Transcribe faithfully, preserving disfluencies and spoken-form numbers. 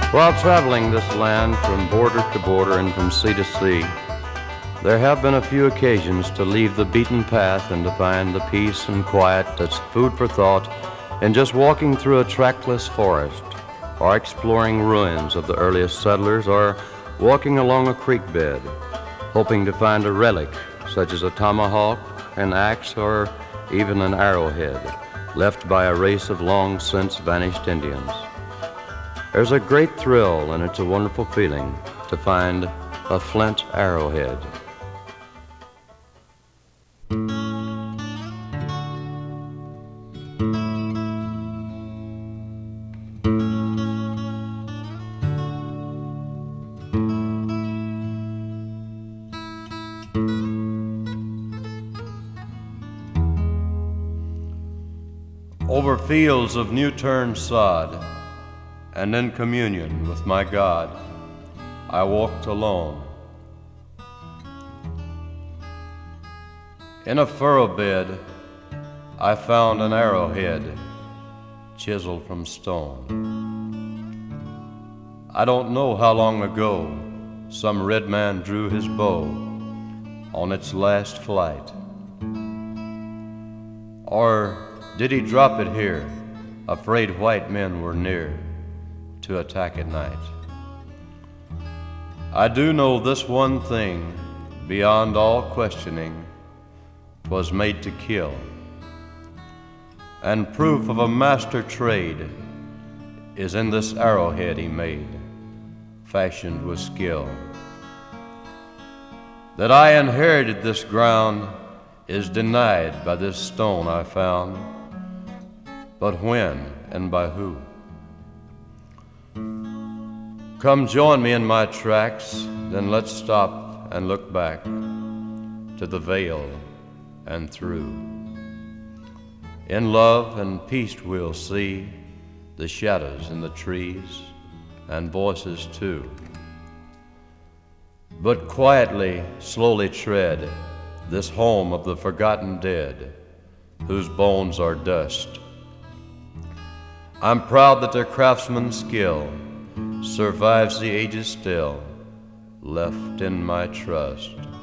While traveling this land from border to border and from sea to sea, there have been a few occasions to leave the beaten path and to find the peace and quiet that's food for thought in just walking through a trackless forest, or exploring ruins of the earliest settlers, or walking along a creek bed, hoping to find a relic such as a tomahawk, an axe, or even an arrowhead left by a race of long since vanished Indians. There's a great thrill and it's a wonderful feeling to find a flint arrowhead. Over fields of new-turned sod, and in communion with my God, I walked alone. In a furrow bed, I found an arrowhead chiseled from stone. I don't know how long ago some red man drew his bow on its last flight. Or did he drop it here, afraid white men were near to attack at night? I do know this one thing, beyond all questioning, 'twas made to kill, and proof of a master trade is in this arrowhead he made, fashioned with skill. That I inherited this ground is denied by this stone I found, but when and by who? Come join me in my tracks, then let's stop and look back to the vale and through. In love and peace we'll see the shadows in the trees and voices too. But quietly, slowly tread this home of the forgotten dead, whose bones are dust. I'm proud that their craftsman's skill survives the ages still, left in my trust.